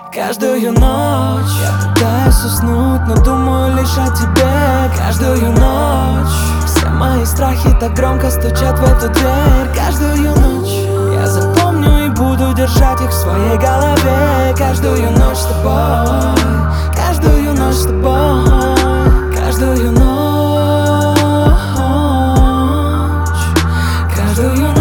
Каждую ночь я пытаюсь уснуть, но думаю лишь о тебе. Каждую ночь все мои страхи так громко стучат в эту дверь. Каждую ночь я запомню и буду держать их в своей голове. Каждую ночь с тобой, каждую ночь с тобой, каждую ночь, каждую ночь.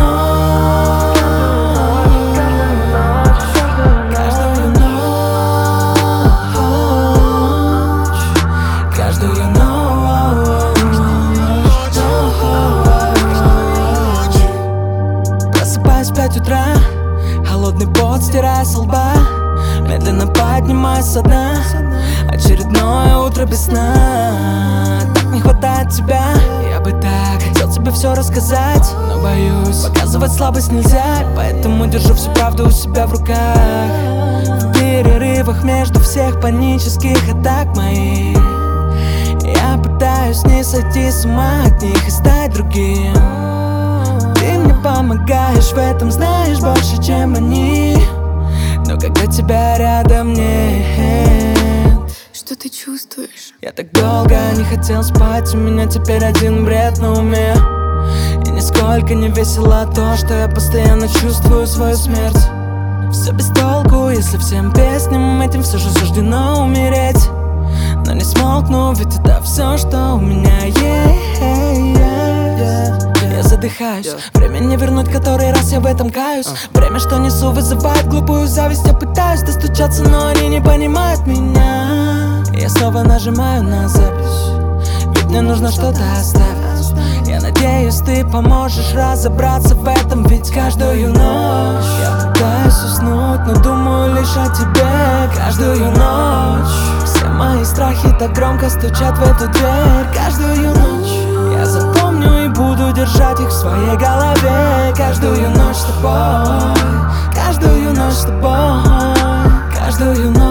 Просыпаюсь в 5 утра, холодный пот стирая со лба. Медленно поднимаюсь со дна, очередное утро без сна. Так не хватает тебя, я бы так хотел тебе все рассказать, но боюсь, показывать слабость нельзя, поэтому держу всю правду у себя в руках. В перерывах между всех панических атак моих я пытаюсь не сойти с ума от них и стать другим. Ты мне помогаешь в этом, знаешь, больше, чем они. Но когда тебя рядом нет, что ты чувствуешь? Я так долго не хотел спать, у меня теперь один бред на уме. И нисколько не весело то, что я постоянно чувствую свою смерть. Все без толку, если всем песням этим все же суждено умереть. Но не смолкну, ведь это все, что у меня есть. Я задыхаюсь, время не вернуть, который раз я в этом каюсь. Время, что несу, вызывает глупую зависть. Я пытаюсь достучаться, но они не понимают меня. Я снова нажимаю на запись, ведь мне нужно что-то оставить. Я надеюсь, ты поможешь разобраться в этом, ведь каждую ночь я пытаюсь уснуть, но думаю лишь о тебе. Каждую ночь все мои страхи так громко стучат в эту дверь. Каждую ночь я запомню и буду держать их в своей голове. Каждую ночь с тобой, каждую ночь с тобой, каждую ночь,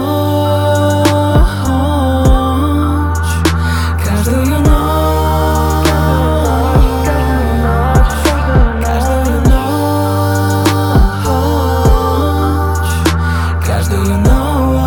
каждую ночь, каждую ночь, каждую ночь.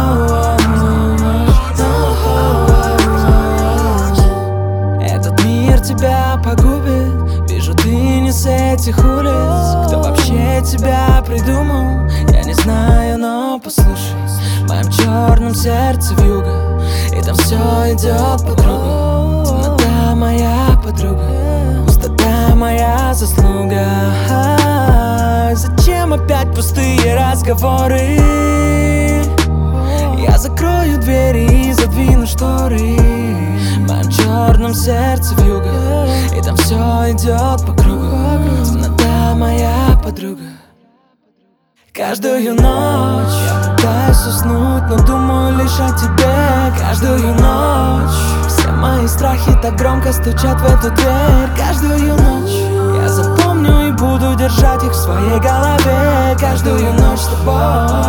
Этот мир тебя погубит, вижу, ты не с этих улиц. Кто вообще тебя придумал, я не знаю, но послушай. В моем черном сердце вьюга, и там все идет по кругу. Темнота моя подруга, пустота моя заслуга. Зачем опять пустые разговоры? Я закрою двери и задвину шторы. В моем черном сердце вьюга, и там все идет по кругу. Темнота моя подруга. Каждую ночь я пытаюсь уснуть, но думаю лишь о тебе. Каждую ночь все мои страхи так громко стучат в эту дверь. Каждую ночь я запомню и буду держать их в своей голове. Каждую ночь с тобой,